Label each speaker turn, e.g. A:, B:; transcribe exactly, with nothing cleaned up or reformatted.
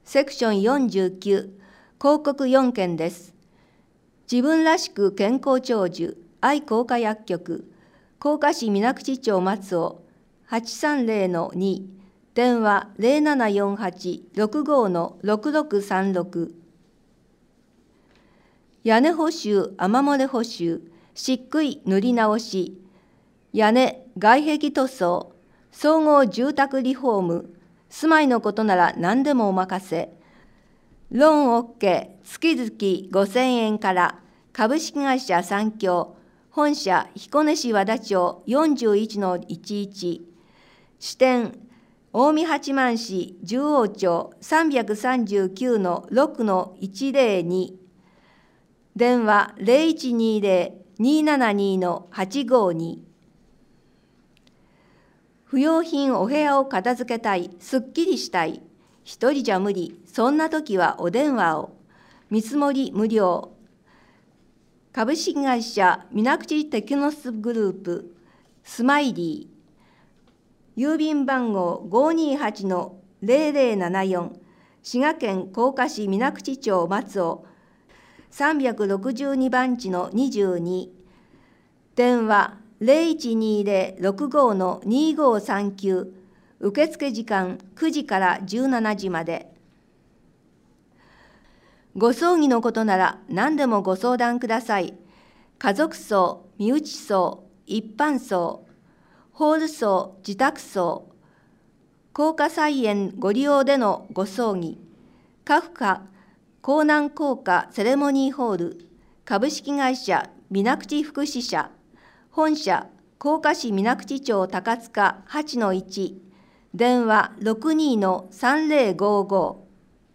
A: セクションよんじゅうきゅう、広告よんけんです。自分らしく健康長寿、愛工科薬局、甲賀市水口町松尾、はちさんぜろのに、電話ゼロななよんはち ろくごのろくろくさんろく。屋根補修、雨漏れ補修、漆喰塗り直し、屋根、外壁塗装、総合住宅リフォーム、住まいのことなら何でもお任せ。ローン OK、月々ごせんえんから株式会社三共、本社彦根市和田町 よんじゅういちのじゅういち、支店近江八幡市十王町 さんさんきゅうのろくのいちぜろに、電話ゼロいちにゼロ にーななにのはちごに。不用品お部屋を片付けたい、すっきりしたい。一人じゃ無理、そんな時はお電話を。見積もり無料。株式会社水口テクノスグループ、スマイリー。郵便番号 ごーにーはちのゼロゼロななよん、滋賀県甲賀市水口町松尾、さんびゃくろくじゅうにばんちのにじゅうに。電話ゼロいちにゼロ ろくごのにごさんきゅう、受付時間くじからじゅうしちじまで。ご葬儀のことなら何でもご相談ください。家族葬、身内葬、一般葬、ホール葬、自宅葬、甲賀菜園ご利用でのご葬儀、カフカ、江南甲賀セレモニーホール、株式会社水口福祉社、本社甲賀市水口町高塚 はちのいち、電話ろくにのさんぜろごご。